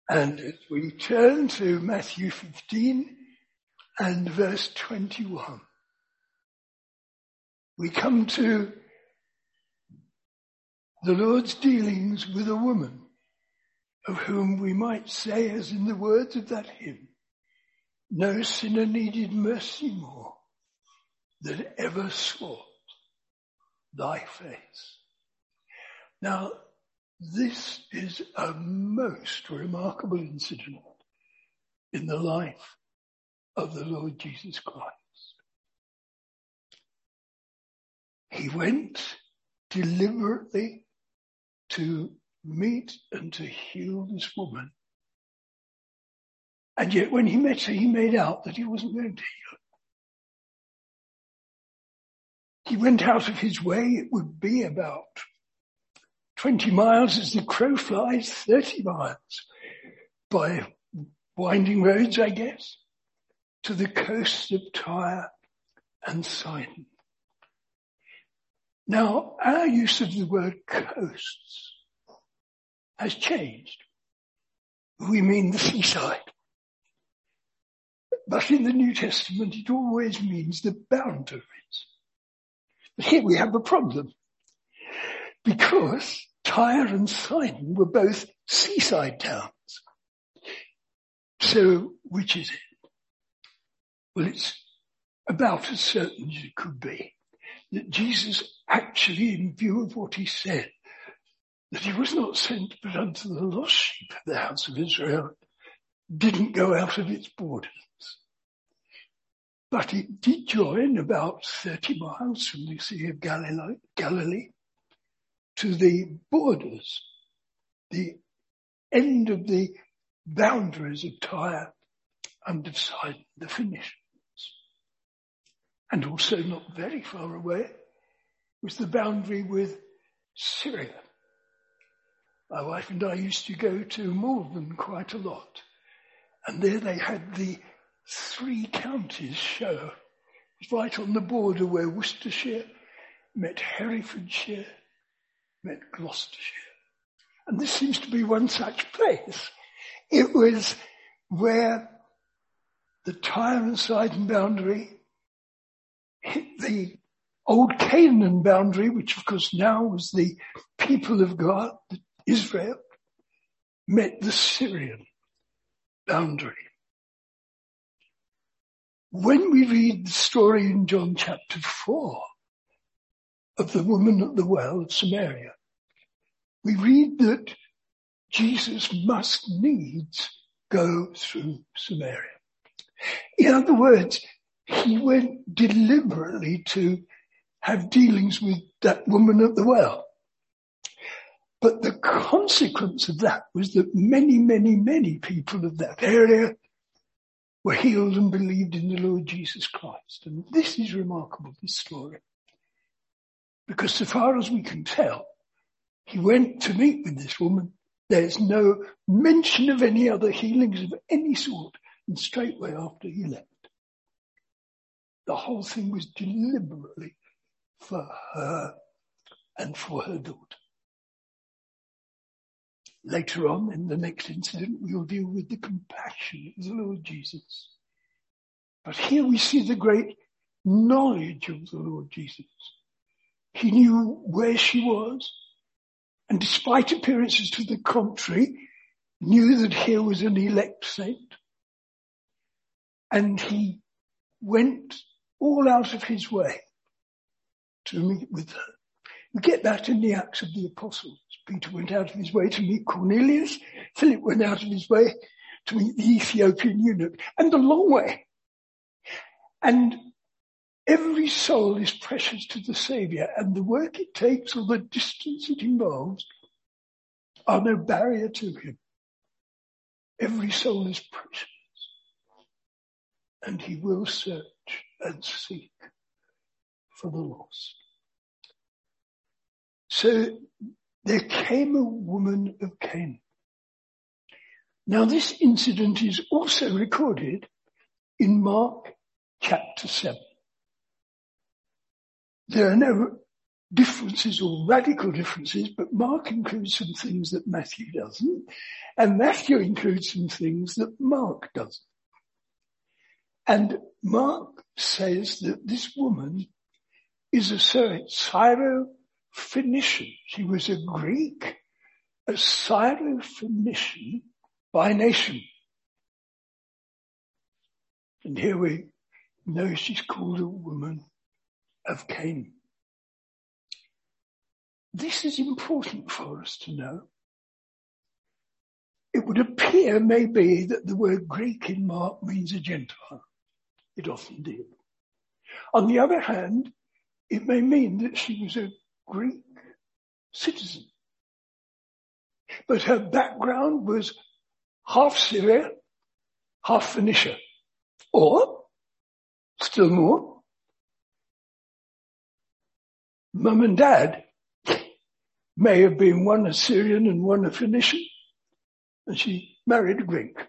And as we turn to Matthew 15 and verse 21, we come to the Lord's dealings with a woman of whom we might say, as in the words of that hymn, no sinner needed mercy more than ever sought thy face. Now, this is a most remarkable incident in the life of the Lord Jesus Christ. He went deliberately to meet and to heal this woman. And yet when he met her, he made out that he wasn't going to heal her. He went out of his way. It would be about 20 miles as the crow flies, 30 miles by winding roads, I guess, to the coast of Tyre and Sidon. Now, our use of the word coasts has changed. We mean the seaside. But in the New Testament, it always means the boundaries. But here we have a problem, because Tyre and Sidon were both seaside towns. So, which is it? Well, it's about as certain as it could be that Jesus actually, in view of what he said, that he was not sent but unto the lost sheep of the house of Israel, didn't go out of its borders. But it did join about 30 miles from the Sea of Galilee to the borders, the end of the boundaries of Tyre and of Sidon, the Phoenicians. And also not very far away was the boundary with Syria. My wife and I used to go to Malvern quite a lot. And there they had the 3 counties show. It was right on the border where Worcestershire met Herefordshire, met Gloucestershire. And this seems to be one such place. It was where the Tyre and Sidon boundary hit the old Canaan boundary, which of course now was the people of God, Israel, met the Syrian boundary. When we read the story in John chapter 4 of the woman at the well of Samaria, we read that Jesus must needs go through Samaria. In other words, he went deliberately to have dealings with that woman at the well. But the consequence of that was that many, many, many people of that area were healed and believed in the Lord Jesus Christ. And this is remarkable, this story. Because so far as we can tell, he went to meet with this woman. There's no mention of any other healings of any sort. And straightway after he left, the whole thing was deliberately for her and for her daughter. Later on, in the next incident, we'll deal with the compassion of the Lord Jesus. But here we see the great knowledge of the Lord Jesus. He knew where she was, and despite appearances to the contrary, knew that here was an elect saint. And he went all out of his way to meet with her. We get that in the Acts of the Apostles. Peter went out of his way to meet Cornelius. Philip went out of his way to meet the Ethiopian eunuch. And a long way. And every soul is precious to the Saviour, and the work it takes or the distance it involves are no barrier to him. Every soul is precious. And he will search and seek for the lost. So there came a woman of Canaan. Now this incident is also recorded in Mark chapter 7. There are no differences or radical differences, but Mark includes some things that Matthew doesn't, and Matthew includes some things that Mark doesn't. And Mark says that this woman is a Syro-Phoenician. She was a Greek, a Syro-Phoenician by nation. And here we know she's called a woman of Canaan. This is important for us to know. It would appear maybe that the word Greek in Mark means a Gentile. It often did. On the other hand, it may mean that she was a Greek citizen. But her background was half Syria, half Phoenicia. Or, still more, Mum and Dad may have been one a Syrian and one a Phoenician, and she married a Greek.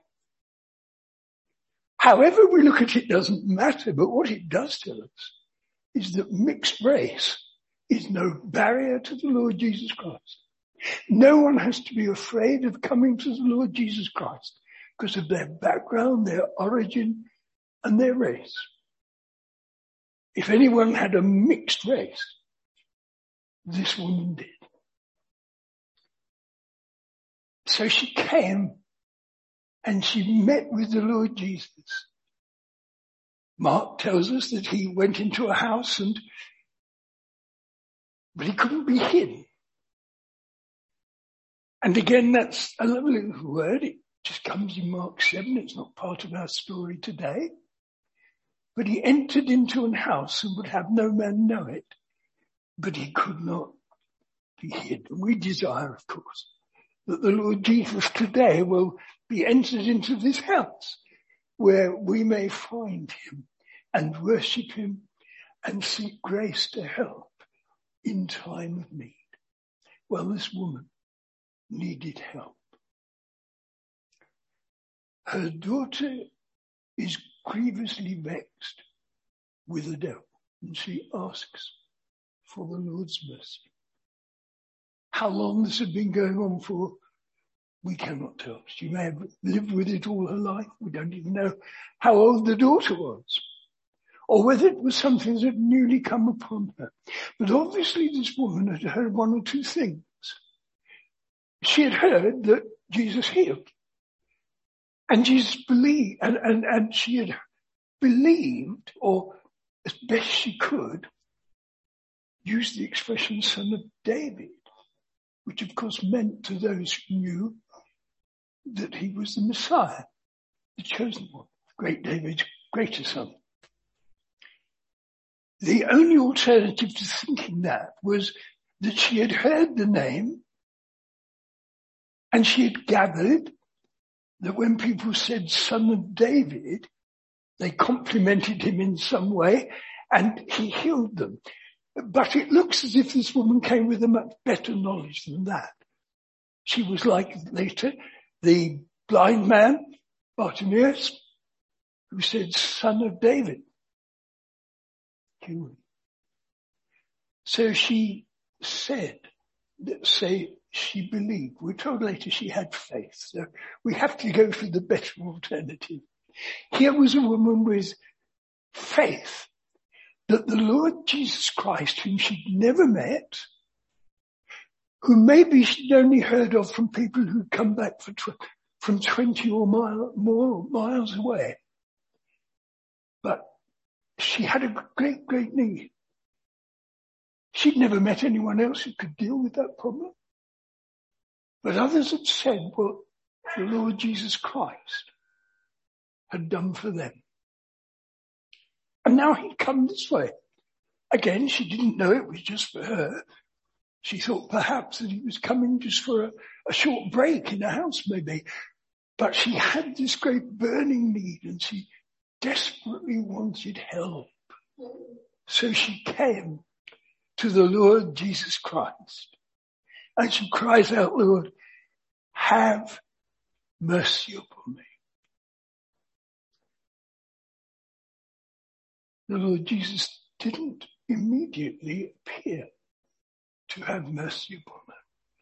However we look at it doesn't matter, but what it does tell us is that mixed race is no barrier to the Lord Jesus Christ. No one has to be afraid of coming to the Lord Jesus Christ because of their background, their origin, and their race. If anyone had a mixed race, this woman did. So she came and she met with the Lord Jesus. Mark tells us that he went into a house but he couldn't be hidden. And again, that's a lovely word. It just comes in Mark 7. It's not part of our story today. But he entered into an house and would have no man know it, but he could not be hid. And we desire, of course, that the Lord Jesus today will be entered into this house where we may find him and worship him and seek grace to help in time of need. Well, this woman needed help. Her daughter is grievously vexed with the devil, and she asks for the Lord's mercy. How long this had been going on for, we cannot tell. She may have lived with it all her life. We don't even know how old the daughter was, or whether it was something that had newly come upon her. But obviously this woman had heard one or two things. She had heard that Jesus healed. And Jesus believed, and she had believed, or as best she could, use the expression son of David, which of course meant to those who knew that he was the Messiah, the chosen one, great David's greater son. The only alternative to thinking that was that she had heard the name and she had gathered that when people said son of David, they complimented him in some way and he healed them. But it looks as if this woman came with a much better knowledge than that. She was like later the blind man, Bartimaeus, who said, son of David. So she said, she believed. We're told later she had faith. So we have to go for the better alternative. Here was a woman with faith that the Lord Jesus Christ, whom she'd never met, who maybe she'd only heard of from people who'd come back from 20 or more miles away. But she had a great, great need. She'd never met anyone else who could deal with that problem. But others had said what the Lord Jesus Christ had done for them. And now he'd come this way. Again, she didn't know it was just for her. She thought perhaps that he was coming just for a short break in a house maybe. But she had this great burning need and she desperately wanted help. So she came to the Lord Jesus Christ. And she cries out, Lord, have mercy upon me. The Lord Jesus didn't immediately appear to have mercy upon her.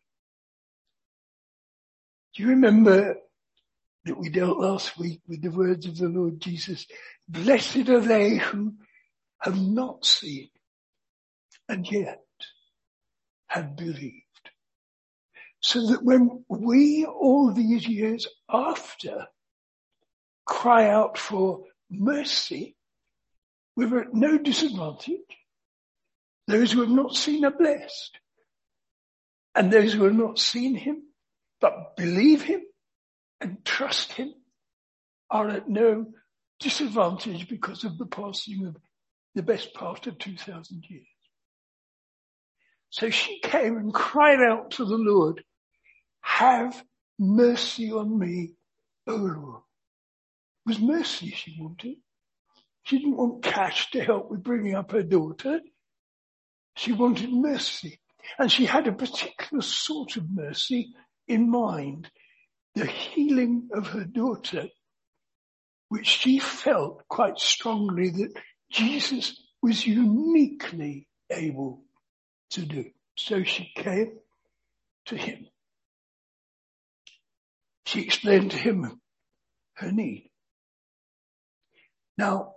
Do you remember that we dealt last week with the words of the Lord Jesus? Blessed are they who have not seen and yet have believed. So that when we, all these years after, cry out for mercy, we're at no disadvantage. Those who have not seen are blessed. And those who have not seen him, but believe him and trust him, are at no disadvantage because of the passing of the best part of 2,000 years. So she came and cried out to the Lord, have mercy on me, O Lord. It was mercy she wanted. She didn't want cash to help with bringing up her daughter. She wanted mercy. And she had a particular sort of mercy in mind, the healing of her daughter, which she felt quite strongly that Jesus was uniquely able to do. So she came to him. She explained to him her need. Now,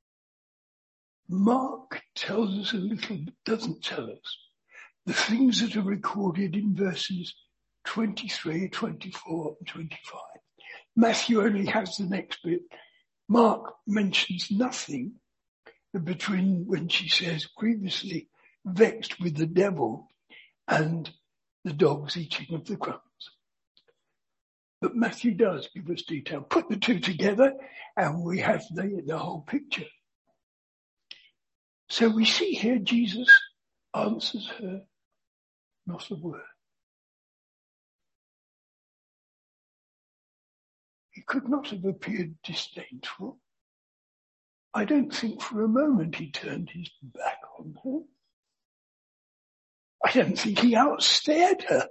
Mark tells us a little, but doesn't tell us the things that are recorded in verses 23, 24, and 25. Matthew only has the next bit. Mark mentions nothing between when she says grievously vexed with the devil and the dogs eating of the crumbs. But Matthew does give us detail. Put the two together and we have the whole picture. So we see here Jesus answers her not a word. He could not have appeared disdainful. I don't think for a moment he turned his back on her. I don't think he outstared her.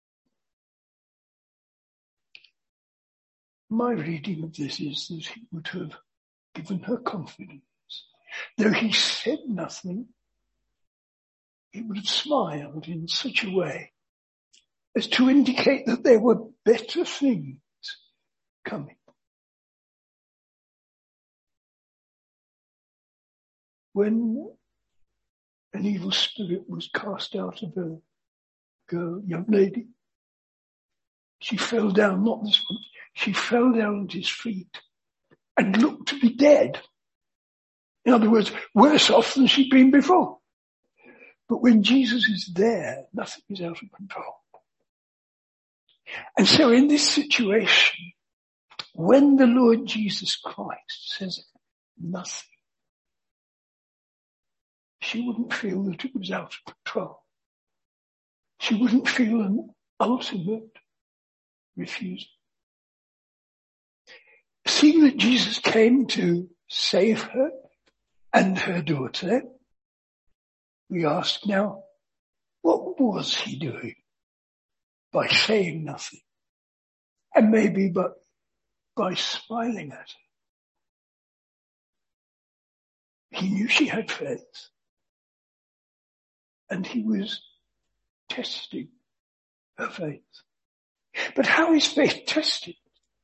My reading of this is that he would have given her confidence. Though he said nothing, he would have smiled in such a way as to indicate that there were better things coming. When an evil spirit was cast out of a girl, young lady, she fell down, not this one, she fell down at his feet and looked to be dead. In other words, worse off than she'd been before. But when Jesus is there, nothing is out of control. And so in this situation, when the Lord Jesus Christ says nothing, she wouldn't feel that it was out of control. She wouldn't feel an ultimate refusal. Seeing that Jesus came to save her and her daughter, we ask now, what was he doing by saying nothing? And maybe but by smiling at her. He knew she had faith. And he was testing her faith. But how is faith tested?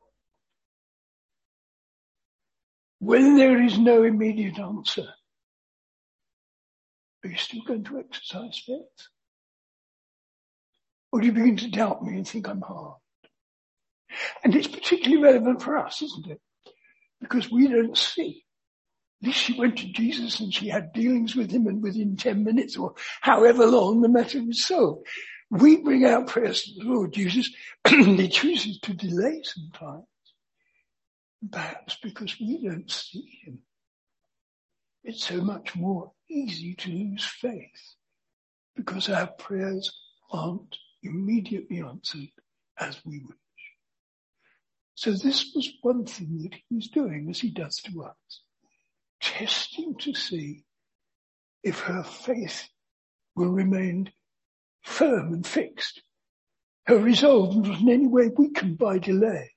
When there is no immediate answer, are you still going to exercise faith? Or do you begin to doubt me and think I'm hard? And it's particularly relevant for us, isn't it? Because we don't see. At least she went to Jesus and she had dealings with him, and within 10 minutes or however long the matter was solved. We bring out prayers to the Lord Jesus. He chooses to delay sometimes. Perhaps because we don't see him. It's so much more easy to lose faith because our prayers aren't immediately answered as we wish. So this was one thing that he was doing, as he does to us, testing to see if her faith will remain firm and fixed, her resolve not in any way weakened by delay.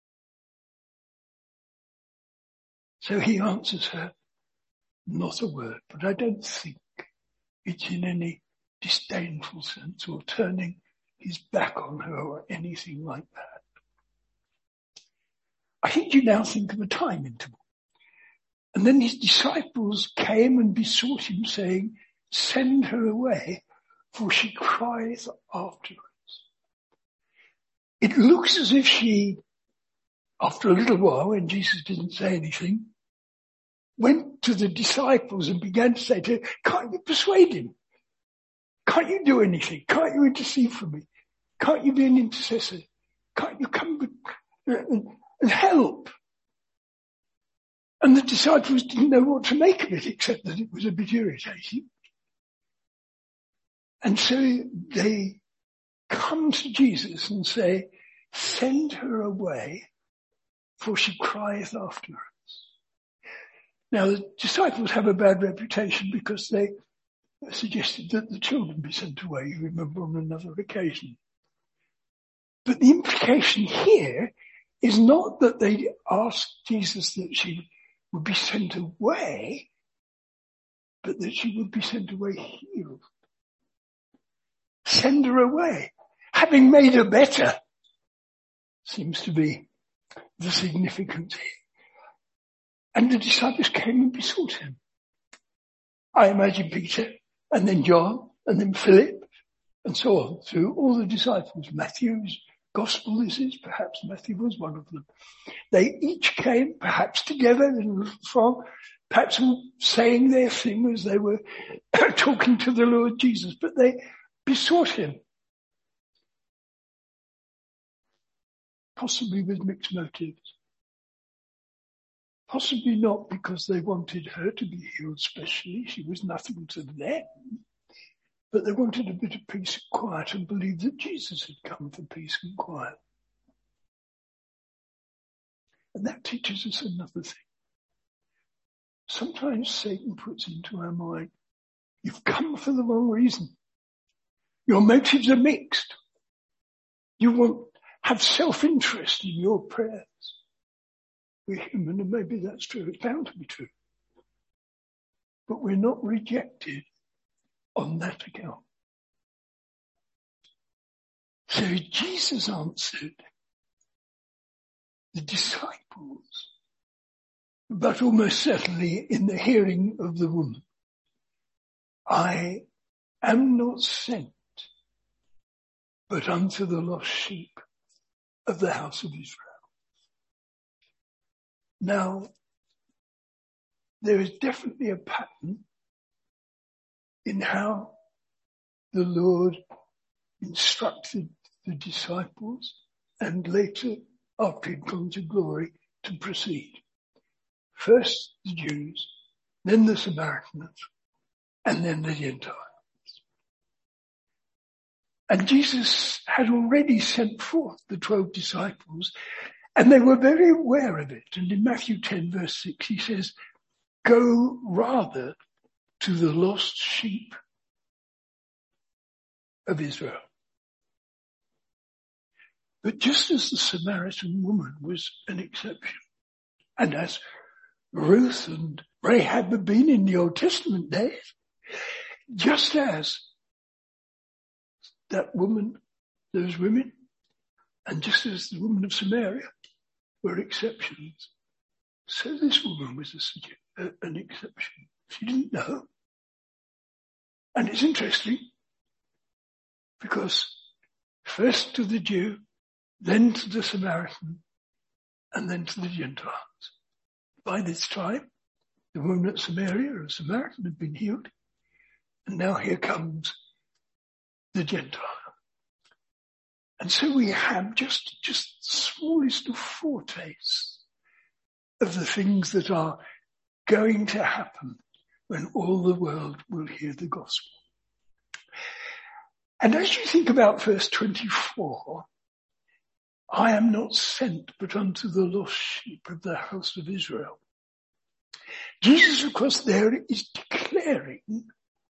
So he answers her, not a word, but I don't think it's in any disdainful sense or turning his back on her or anything like that. I think you now think of a time interval. And then his disciples came and besought him, saying, "Send her away, for she cries after us." It looks as if she, after a little while, when Jesus didn't say anything, went to the disciples and began to say to her, "Can't you persuade him? Can't you do anything? Can't you intercede for me? Can't you be an intercessor? Can't you come and help?" And the disciples didn't know what to make of it, except that it was a bit irritating. And so they come to Jesus and say, "Send her away, for she crieth after us." Now the disciples have a bad reputation because they suggested that the children be sent away, you remember, on another occasion. But the implication here is not that they asked Jesus that she would be sent away, but that she would be sent away healed. Send her away. Having made her better seems to be the significance here. And the disciples came and besought him. I imagine Peter, and then John, and then Philip, and so on, through all the disciples. Matthew's gospel this is, perhaps Matthew was one of them. They each came, perhaps together in a little throng, perhaps saying their thing as they were talking to the Lord Jesus, but they besought him. Possibly with mixed motives. Possibly not because they wanted her to be healed specially. She was nothing to them. But they wanted a bit of peace and quiet and believed that Jesus had come for peace and quiet. And that teaches us another thing. Sometimes Satan puts into our mind, you've come for the wrong reason. Your motives are mixed. You have self-interest in your prayers. We're human and maybe that's true. It's bound to be true. But we're not rejected on that account. So Jesus answered the disciples, but almost certainly in the hearing of the woman, "I am not sent, but unto the lost sheep of the house of Israel." Now, there is definitely a pattern in how the Lord instructed the disciples and later, after he'd gone to glory, to proceed. First the Jews, then the Samaritans, and then the Gentiles. And Jesus had already sent forth the 12 disciples, and they were very aware of it. And in Matthew 10 verse 6, he says, "Go rather to the lost sheep of Israel." But just as the Samaritan woman was an exception, and as Ruth and Rahab had been in the Old Testament days, just as that woman, those women, and just as the woman of Samaria were exceptions, so this woman was an exception. She didn't know. And it's interesting because first to the Jew, then to the Samaritan, and then to the Gentiles. By this time, the woman at Samaria, a Samaritan, had been healed. And now here comes the Gentile. And so we have just the smallest of foretastes of the things that are going to happen when all the world will hear the gospel. And as you think about verse 24, "I am not sent but unto the lost sheep of the house of Israel." Jesus, of course, there is declaring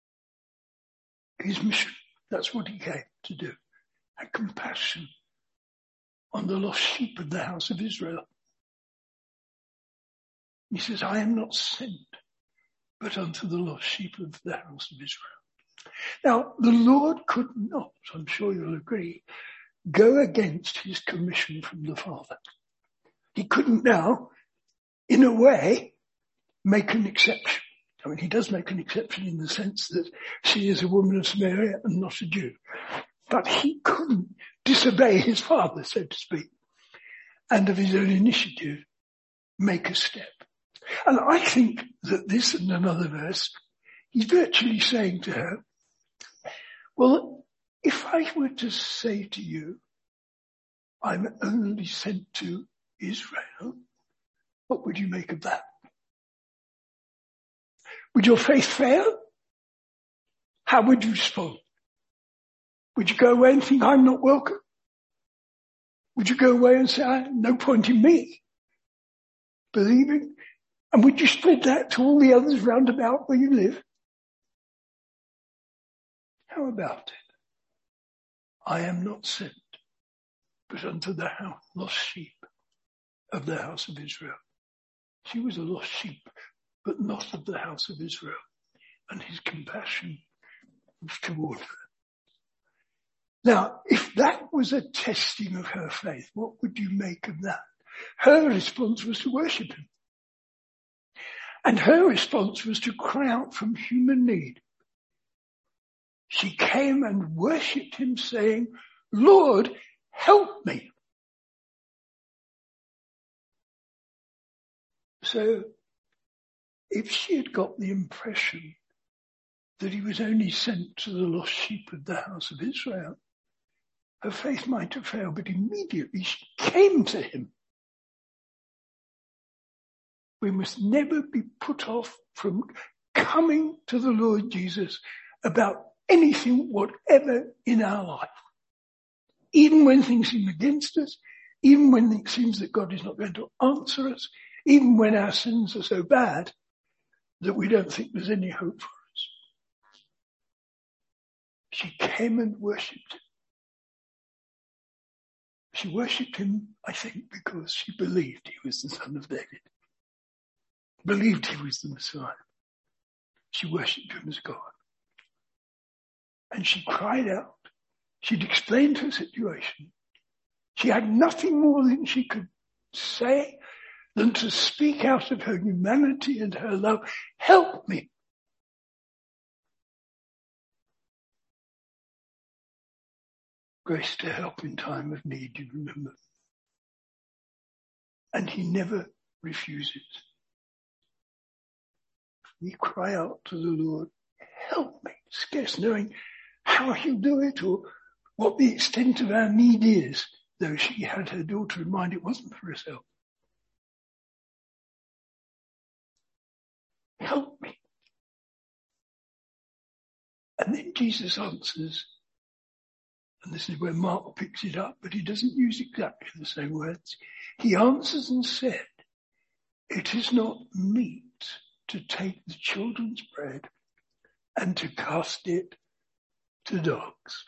his mission. That's what he came to do. Have compassion on the lost sheep of the house of Israel. He says, "I am not sent but unto the lost sheep of the house of Israel." Now, the Lord could not, I'm sure you'll agree, go against his commission from the Father. He couldn't now, in a way, make an exception. I mean, he does make an exception in the sense that she is a woman of Samaria and not a Jew. But he couldn't disobey his Father, so to speak, and of his own initiative, make a step. And I think that this and another verse, he's virtually saying to her, well, if I were to say to you, I'm only sent to Israel, what would you make of that? Would your faith fail? How would you respond? Would you go away and think I'm not welcome? Would you go away and say, no point in me believing? And would you spread that to all the others round about where you live? How about it? I am not sent, but unto the lost sheep of the house of Israel. She was a lost sheep, but not of the house of Israel. And his compassion was toward her. Now, if that was a testing of her faith, what would you make of that? Her response was to worship him. And her response was to cry out from human need. She came and worshipped him saying, Lord, help me. So, if she had got the impression that he was only sent to the lost sheep of the house of Israel, her faith might have failed, but immediately she came to him. We must never be put off from coming to the Lord Jesus about anything, whatever in our life. Even when things seem against us, even when it seems that God is not going to answer us, even when our sins are so bad that we don't think there's any hope for us. She came and worshipped him. She worshipped him, I think, because she believed he was the Son of David. Believed he was the Messiah. She worshipped him as God. And she cried out. She'd explained her situation. She had nothing more than she could say than to speak out of her humanity and her love. Help me. Grace to help in time of need, you remember. And he never refuses. We cry out to the Lord, help me, scarce knowing how he'll do it or what the extent of our need is, though she had her daughter in mind, it wasn't for herself. Help me. And then Jesus answers, and this is where Mark picks it up, but he doesn't use exactly the same words. He answers and said, it is not meet to take the children's bread and to cast it to dogs.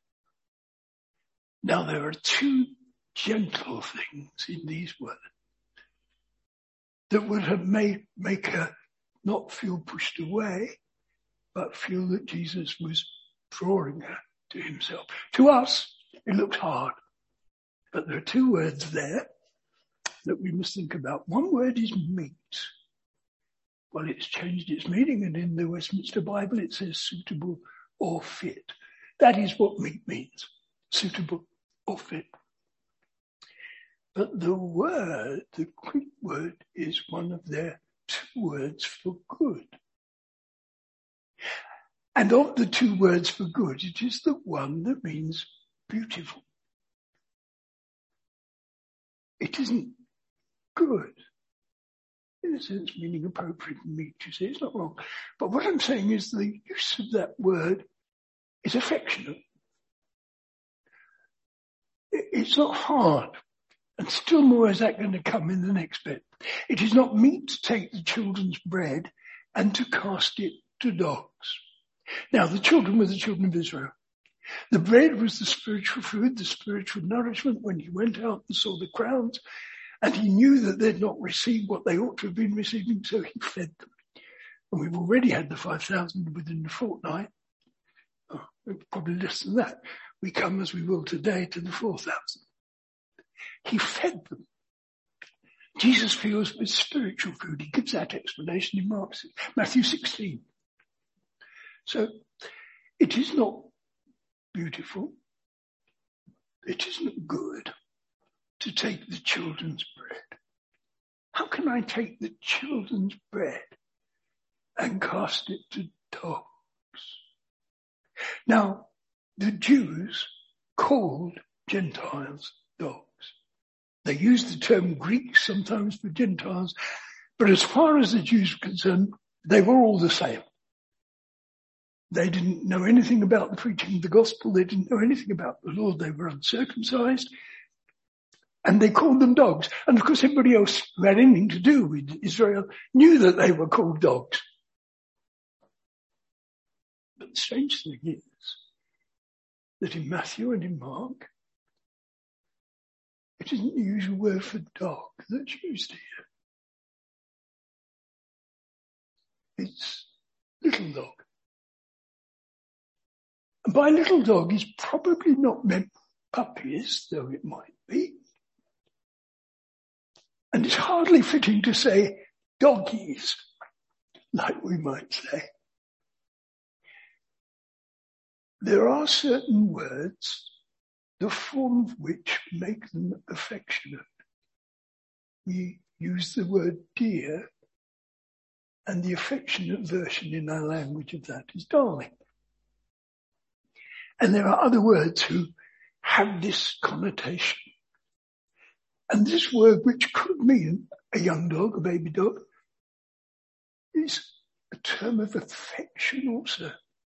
Now there are two gentle things in these words that would have make her not feel pushed away, but feel that Jesus was drawing her to himself. To us, it looks hard, but there are two words there that we must think about. One word is meet. Well, it's changed its meaning, and in the Westminster Bible it says suitable or fit. That is what meet means, suitable or fit. But the Greek word is one of their two words for good. And of the two words for good, it is the one that means beautiful. It isn't good, in a sense, meaning appropriate and meet, you see, it's not wrong. But what I'm saying is the use of that word is affectionate. It's not hard. And still more is that going to come in the next bit. It is not meet to take the children's bread and to cast it to dogs. Now, the children were the children of Israel. The bread was the spiritual food, the spiritual nourishment when he went out and saw the crowds, and he knew that they'd not received what they ought to have been receiving, so he fed them. And we've already had the 5,000 within a fortnight. probably less than that. We come as we will today to the 4,000. He fed them. Jesus feels with spiritual food. He gives that explanation in Matthew 16. So it is not beautiful. It isn't good to take the children's bread. How can I take the children's bread and cast it to dogs? Now, the Jews called Gentiles dogs. They used the term Greeks sometimes for Gentiles, but as far as the Jews were concerned, they were all the same. They didn't know anything about the preaching of the gospel. They didn't know anything about the Lord. They were uncircumcised. And they called them dogs. And of course, everybody else who had anything to do with Israel knew that they were called dogs. But the strange thing is that in Matthew and in Mark, it isn't the usual word for dog that's used here. It's little dog. And by little dog is probably not meant puppies, though it might be. And it's hardly fitting to say doggies, like we might say. There are certain words, the form of which make them affectionate. We use the word dear, and the affectionate version in our language of that is darling. And there are other words who have this connotation. And this word, which could mean a young dog, a baby dog, is a term of affection also.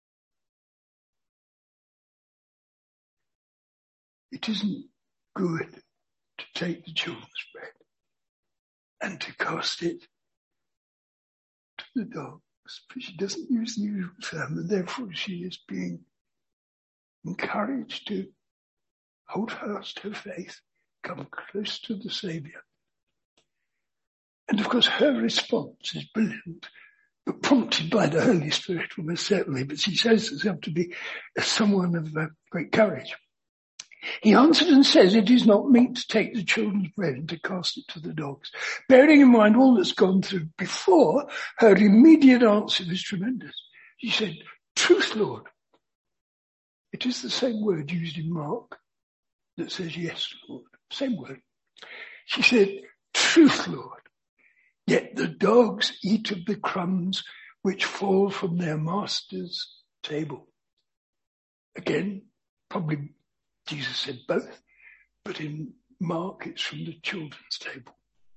It isn't good to take the children's bread and to cast it to the dogs, but she doesn't use the usual term, and therefore she is being encouraged to hold fast her faith, come close to the Saviour. And of course her response is brilliant, but prompted by the Holy Spirit almost certainly, but she shows herself to be someone of great courage. He answered and says, it is not meet to take the children's bread and to cast it to the dogs. Bearing in mind all that's gone through before, her immediate answer was tremendous. She said, truth, Lord. It is the same word used in Mark that says, yes, Lord. Same word. She said, truth, Lord. Yet the dogs eat of the crumbs which fall from their master's table. Again, probably Jesus said both, but in Mark it's from the children's table.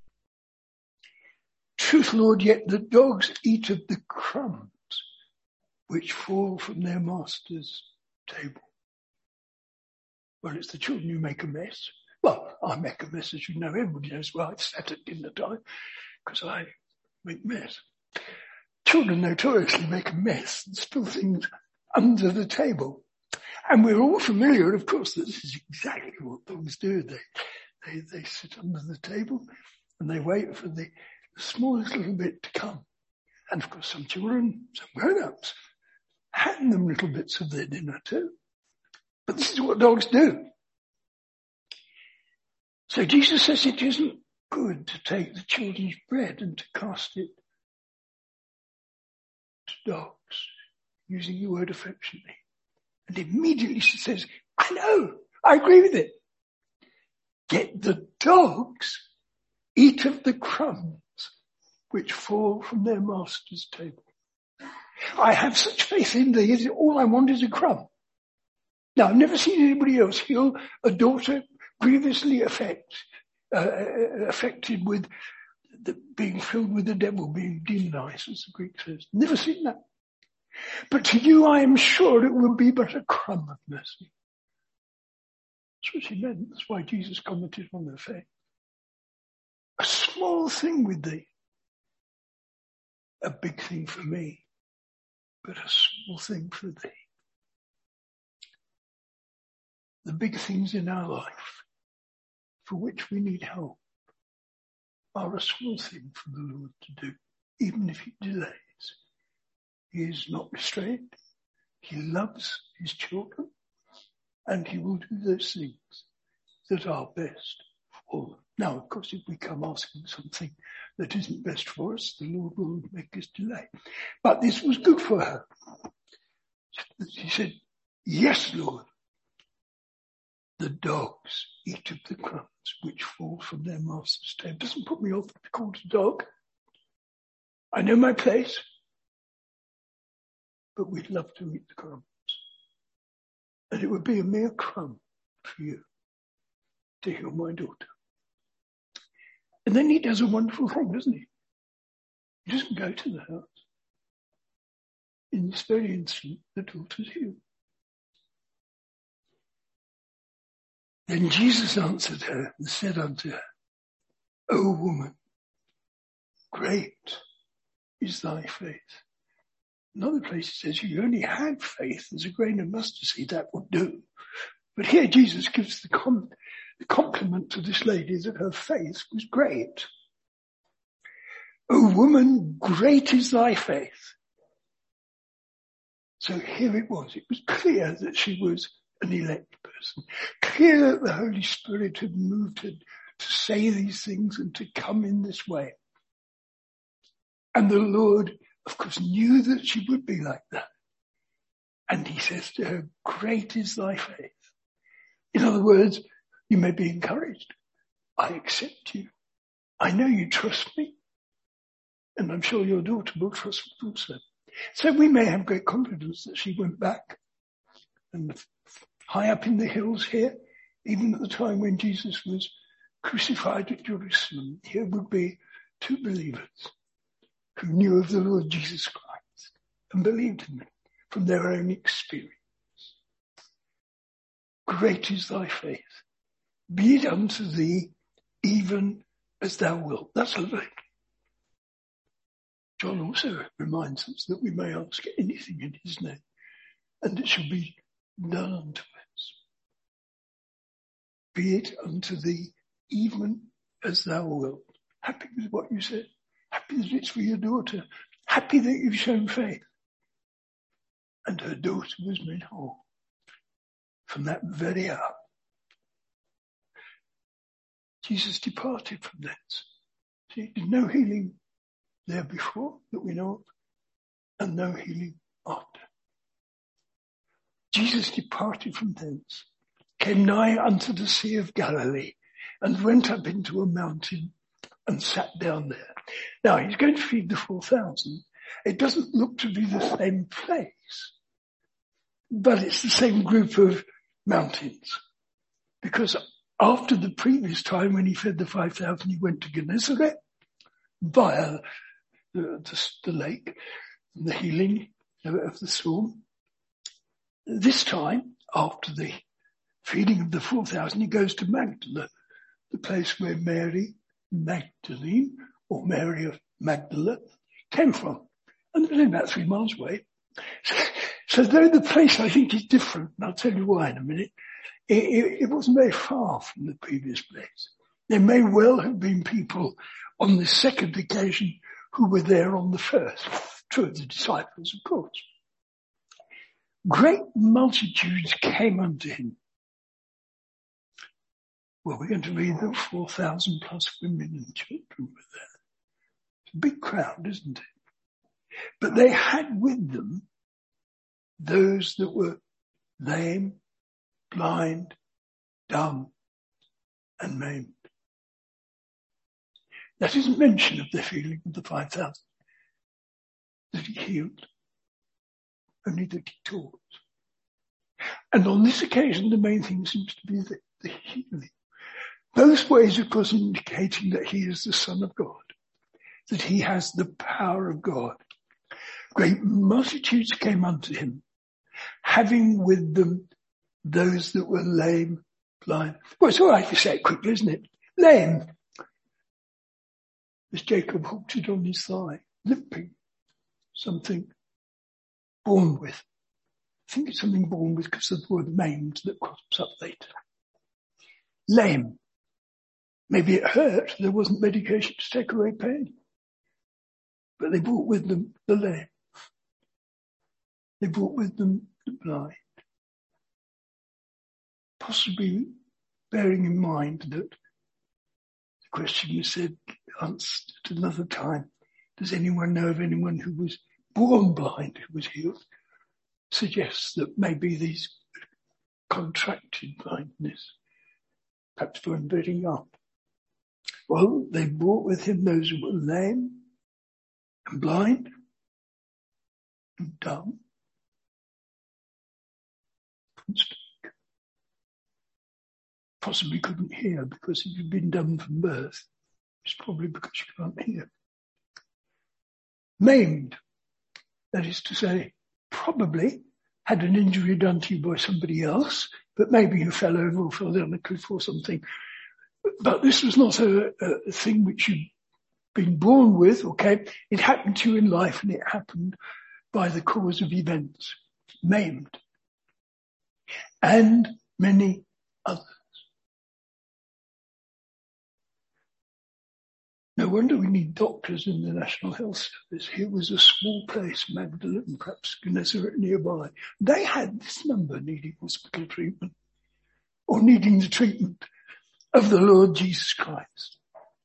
Truth, Lord, yet the dogs eat of the crumbs which fall from their master's table. Well, it's the children who make a mess. Well, I make a mess, as you know. Everybody knows, well, I sat at dinner time because I make mess. Children notoriously make a mess and spill things under the table. And we're all familiar, of course, that this is exactly what dogs do. They sit under the table and they wait for the smallest little bit to come. And of course, some children, some grown-ups, hand them little bits of their dinner too. But this is what dogs do. So Jesus says it isn't good to take the children's bread and to cast it to dogs, using the word affectionately. And immediately she says, I know, I agree with it. Yet the dogs eat of the crumbs which fall from their master's table. I have such faith in thee, all I want is a crumb. Now, I've never seen anybody else heal a daughter grievously affected with being filled with the devil, being demonized, as the Greek says. Never seen that. But to you, I am sure it will be but a crumb of mercy. That's what she meant. That's why Jesus commented on her faith. A small thing with thee. A big thing for me, but a small thing for thee. The big things in our life for which we need help are a small thing for the Lord to do, even if he delays. He is not restrained. He loves his children, and he will do those things that are best for them. Now, of course, if we come asking something that isn't best for us, the Lord will make us delay. But this was good for her. She said, yes, Lord. The dogs eat of the crumbs which fall from their master's table. It doesn't put me off to be called a dog. I know my place, but we'd love to eat the crumbs. And it would be a mere crumb for you to heal my daughter. And then he does a wonderful thing, doesn't he? He doesn't go to the house. In this very instant, the daughter's healed. Then Jesus answered her and said unto her, O woman, great is thy faith. Another place it says you only had faith as a grain of mustard seed, that would do. But here Jesus gives the compliment to this lady that her faith was great. O woman, great is thy faith. So here it was. It was clear that she was an elect person. Clear that the Holy Spirit had moved her to say these things and to come in this way. And the Lord, of course, knew that she would be like that. And he says to her, great is thy faith. In other words, you may be encouraged. I accept you. I know you trust me. And I'm sure your daughter will trust me also. So we may have great confidence that she went back and high up in the hills here, even at the time when Jesus was crucified at Jerusalem, here would be two believers who knew of the Lord Jesus Christ and believed in him from their own experience. Great is thy faith. Be it unto thee even as thou wilt. That's lovely. John also reminds us that we may ask anything in his name, and it shall be done unto us. Be it unto thee even as thou wilt. Happy with what you said. Happy that it's for your daughter. Happy that you've shown faith. And her daughter was made whole from that very hour. Jesus departed from thence. See, there's no healing there before that we know of, and no healing after. Jesus departed from thence, came nigh unto the Sea of Galilee, and went up into a mountain and sat down there. Now, he's going to feed the 4,000. It doesn't look to be the same place, but it's the same group of mountains. Because after the previous time when he fed the 5,000, he went to Gennesaret via the lake and the healing of the storm. This time, after the feeding of the 4,000, he goes to Magdala, the place where Mary Magdalene, or Mary of Magdala, came from. And they're about 3 miles away. So though the place I think is different, and I'll tell you why in a minute, it wasn't very far from the previous place. There may well have been people on the second occasion who were there on the first. Two of the disciples, of course. Great multitudes came unto him. Well, we're going to read that 4,000 plus women and children were there. It's a big crowd, isn't it? But they had with them those that were lame, blind, dumb, and maimed. That isn't mention of the healing of the 5,000 that he healed, only that he taught. And on this occasion, the main thing seems to be the healing. Both ways, of course, indicating that he is the Son of God, that he has the power of God. Great multitudes came unto him, having with them those that were lame, blind. Well, it's all right to say it quickly, isn't it? Lame. As Jacob hooked it on his thigh, limping. Something born with. I think it's something born with because of the word maimed that crops up later. Lame. Maybe it hurt. There wasn't medication to take away pain. But they brought with them the lame. They brought with them the blind. Possibly bearing in mind that the question was answered at another time. Does anyone know of anyone who was born blind who was healed? Suggests that maybe these contracted blindness, perhaps when very young. Well, they brought with him those who were lame and blind and dumb. Couldn't speak. Possibly couldn't hear, because if you've been dumb from birth, it's probably because you can't hear. Maimed, that is to say, probably had an injury done to you by somebody else, but maybe you fell over or fell down a cliff or something. But this was not a thing which you'd been born with, okay? It happened to you in life, and it happened by the cause of events. Maimed. And many others. No wonder we need doctors in the National Health Service. Here was a small place, Magdalene, perhaps Gennesaret nearby. They had this number needing hospital treatment, or needing the treatment of the Lord Jesus Christ.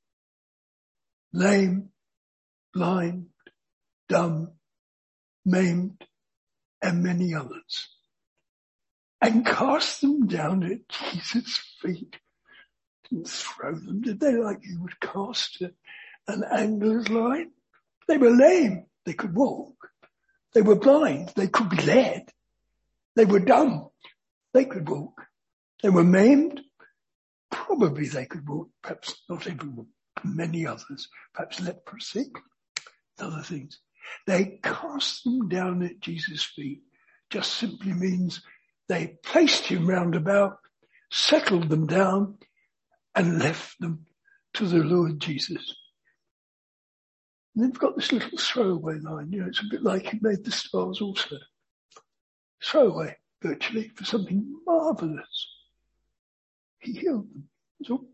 Lame, blind, dumb, maimed, and many others. And cast them down at Jesus' feet. And throw them. Did they, like you would cast an angler's line? They were lame. They could walk. They were blind. They could be led. They were dumb. They could walk. They were maimed. Probably they could walk. Perhaps not everyone. Many others. Perhaps leprosy. Other things. They cast them down at Jesus' feet. Just simply means they placed him round about, settled them down, and left them to the Lord Jesus. And they've got this little throwaway line, it's a bit like he made the stars also. Throwaway, virtually, for something marvellous. He healed them. That's all.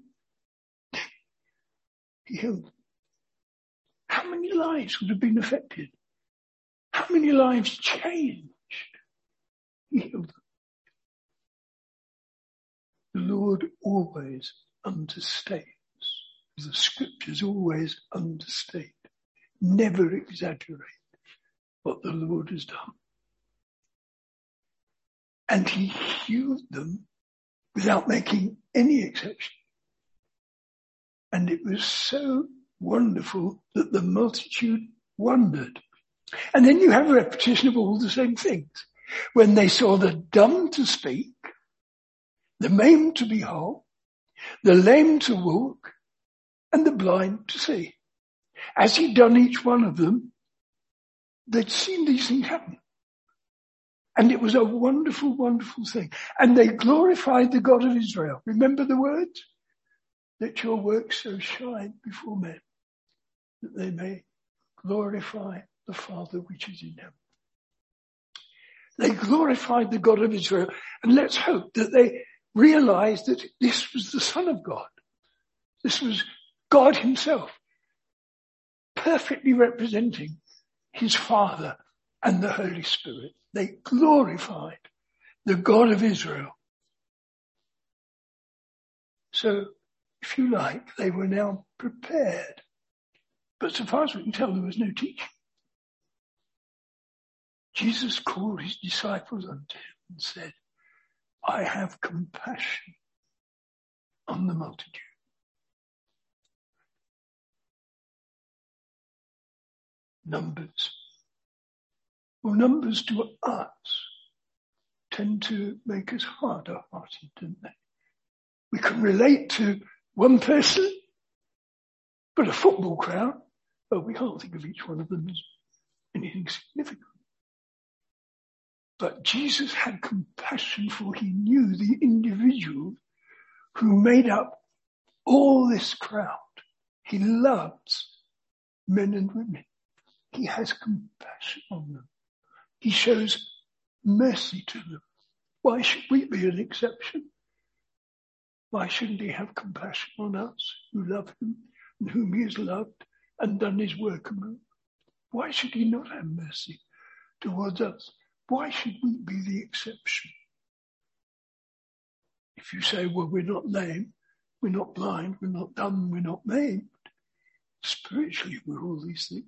He healed them. How many lives would have been affected? How many lives changed? He healed them. The Lord always understates. The scriptures always understate, never exaggerate what the Lord has done. And he healed them without making any exception. And it was so wonderful that the multitude wondered. And then you have a repetition of all the same things. When they saw the dumb to speak, the maimed to be whole, the lame to walk, and the blind to see. As he'd done each one of them, they'd seen these things happen. And it was a wonderful, wonderful thing. And they glorified the God of Israel. Remember the words? Let your works so shine before men, that they may glorify the Father which is in heaven. They glorified the God of Israel. And let's hope that they realized that this was the Son of God. This was God himself, perfectly representing his Father and the Holy Spirit. They glorified the God of Israel. So, if you like, they were now prepared. But so far as we can tell, there was no teaching. Jesus called his disciples unto him and said, I have compassion on the multitude. Numbers. Well, numbers to us tend to make us harder-hearted, don't they? We can relate to one person, but a football crowd, well, we can't think of each one of them as anything significant. But Jesus had compassion, for he knew the individual who made up all this crowd. He loves men and women. He has compassion on them. He shows mercy to them. Why should we be an exception? Why shouldn't he have compassion on us who love him and whom he has loved and done his work among? Why should he not have mercy towards us Why should we be the exception? If you say, well, we're not lame, we're not blind, we're not dumb, we're not maimed, spiritually we're all these things.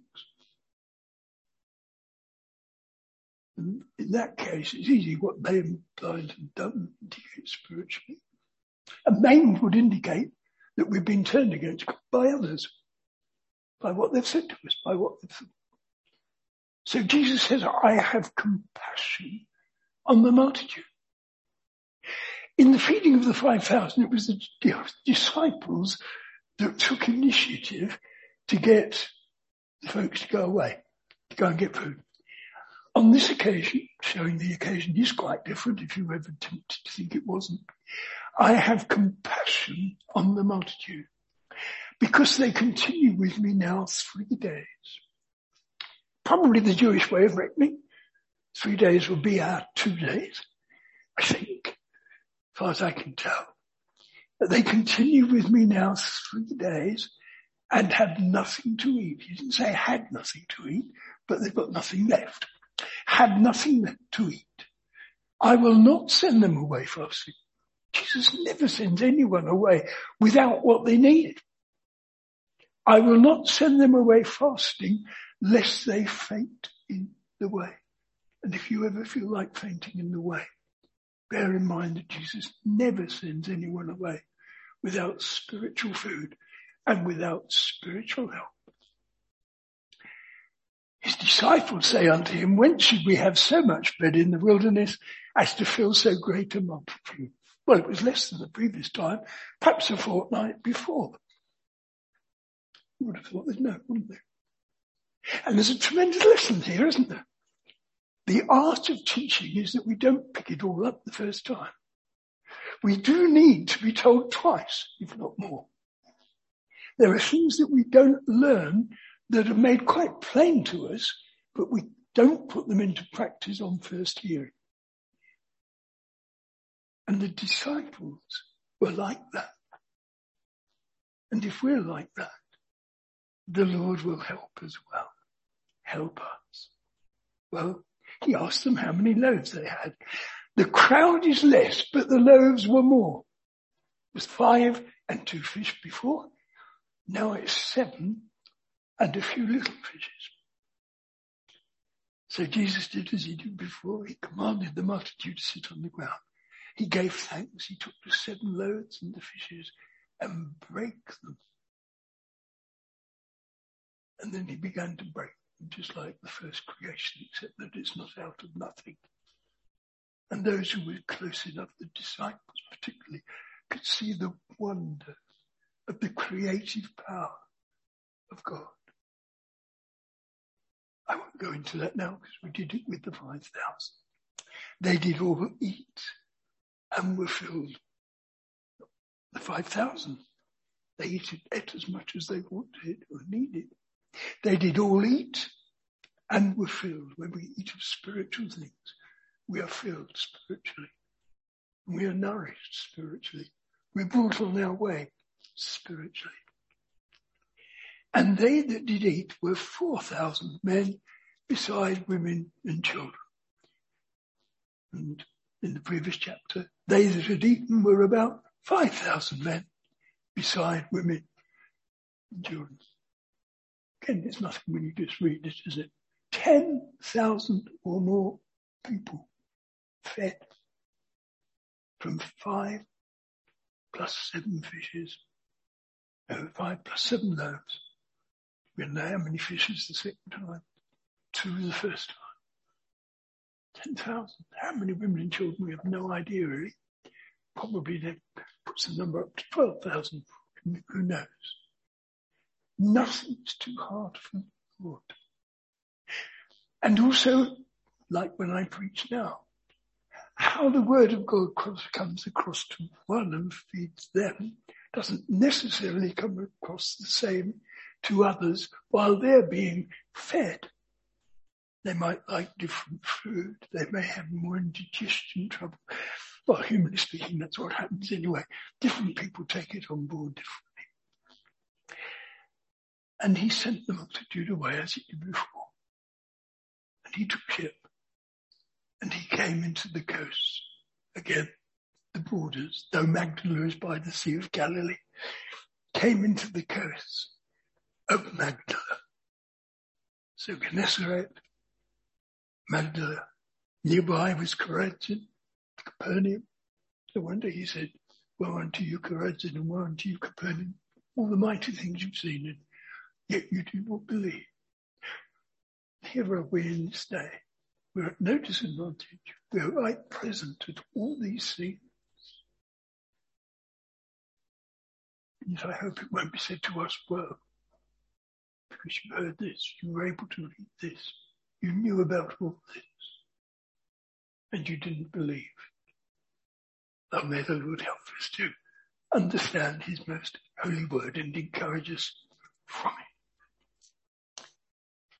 And in that case, it's easy what lame, blind and dumb indicate spiritually. And maimed would indicate that we've been turned against God by others, by what they've said to us, by what they've thought. So Jesus says, I have compassion on the multitude. In the feeding of the 5,000, it was the disciples that took initiative to get the folks to go away, to go and get food. On this occasion, showing the occasion is quite different if you were ever tempted to think it wasn't, I have compassion on the multitude because they continue with me now 3 days. Probably the Jewish way of reckoning. 3 days will be our 2 days, I think, as far as I can tell. But they continue with me now 3 days and have nothing to eat. He didn't say had nothing to eat, but they've got nothing left. Have nothing left to eat. I will not send them away fasting. Jesus never sends anyone away without what they need. I will not send them away fasting lest they faint in the way. And if you ever feel like fainting in the way, bear in mind that Jesus never sends anyone away without spiritual food and without spiritual help. His disciples say unto him, whence should we have so much bread in the wilderness as to fill so great a multitude? Well, it was less than the previous time, perhaps a fortnight before. You would have thought they'd know, wouldn't they? And there's a tremendous lesson here, isn't there? The art of teaching is that we don't pick it all up the first time. We do need to be told twice, if not more. There are things that we don't learn that are made quite plain to us, but we don't put them into practice on first hearing. And the disciples were like that. And if we're like that, the Lord will help as well. Help us. Well, he asked them how many loaves they had. The crowd is less, but the loaves were more. It was 5 and 2 fish before. Now it's 7 and a few little fishes. So Jesus did as he did before. He commanded the multitude to sit on the ground. He gave thanks. He took the 7 loaves and the fishes and break them. And then he began to break them, just like the first creation, except that it's not out of nothing. And those who were close enough, the disciples particularly, could see the wonder of the creative power of God. I won't go into that now because we did it with the 5,000. They did all eat and were filled. The 5,000, they ate as much as they wanted or needed. They did all eat and were filled. When we eat of spiritual things, we are filled spiritually. We are nourished spiritually. We're brought on our way spiritually. And they that did eat were 4,000 men, beside women and children. And in the previous chapter, they that had eaten were about 5,000 men, beside women and children. Again, it's nothing when you just read it, is it? 10,000 or more people fed from 5 plus 7 fishes, 5 plus 7 loaves. We don't know how many fishes the second time, 2 the first time. 10,000. How many women and children? We have no idea really. Probably that puts the number up to 12,000. Who knows? Nothing's too hard for the Lord. And also, like when I preach now, how the word of God comes across to one and feeds them doesn't necessarily come across the same to others while they're being fed. They might like different food. They may have more indigestion trouble. Well, humanly speaking, that's what happens anyway. Different people take it on board differently. And he sent the multitude away as he did before. And he took ship And he came into the coasts, again, the borders, though Magdala is by the Sea of Galilee, came into the coasts of Magdala. So Gennesaret, Magdala, nearby was Chorazin, Capernaum. No wonder he said, woe unto you, Chorazin, and woe unto you, Capernaum. All the mighty things you've seen, and yet you do not believe. Here are we in this day. We're at no disadvantage. We're right present at all these things. And I hope it won't be said to us, well, because you heard this, you were able to read this, you knew about all this, and you didn't believe. Oh, may the Lord help us to understand his most holy word and encourage us from it.